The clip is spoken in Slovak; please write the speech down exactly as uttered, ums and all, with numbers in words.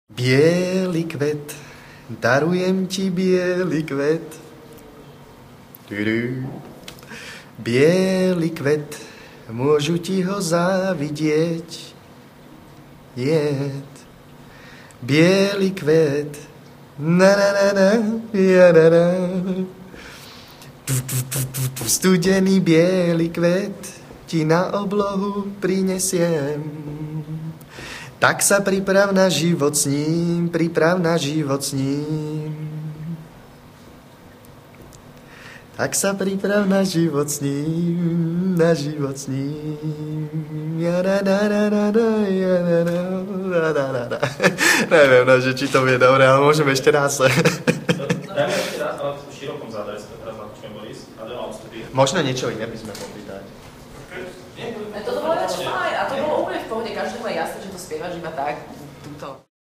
Bielý kvet, darujem ti bielý kvet. Bielý kvet, môžu ti ho závidieť. Jed. Bielý kvet, na na na na, ja na na. Studený bielý kvet ti na oblohu prinesiem. Tak sa priprav na život s ním, priprav na život s ním. Tak sa priprav na život s ním, na život s ním. Ja, da, da, da, da, da, ja, da, da, da, da, da, da. Neviem, no, že či to je dobré, ale môžeme ešte raz. Dajme ešte raz, ale v širokom zádre, teraz na to, čo Boris, a doma odstupí. Možno niečo iné by sme mohli.